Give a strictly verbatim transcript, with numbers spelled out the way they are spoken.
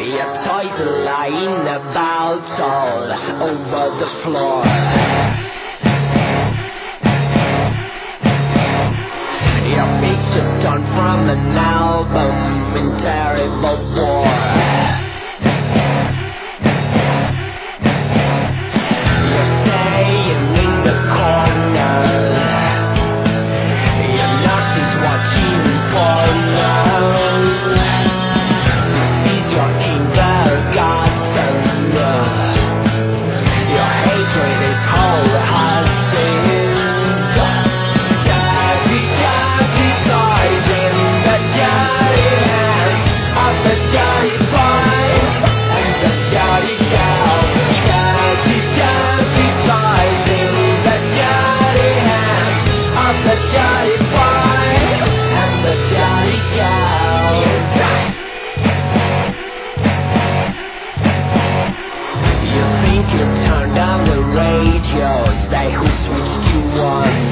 Your toys are lying about all over the floor. Your pictures torn from an album in terrible war. You're staying in the corner. Your nurse is watching porno. This is your kindergarten. Your hatred is wholehearted. Dirty, dirty toys in the dirty hands of the dirty boy and the dirty girl. Dirty, dirty toys in the dirty hands of the dirty boy and the dirty girl. You think you turned down the radios, they who switched to one.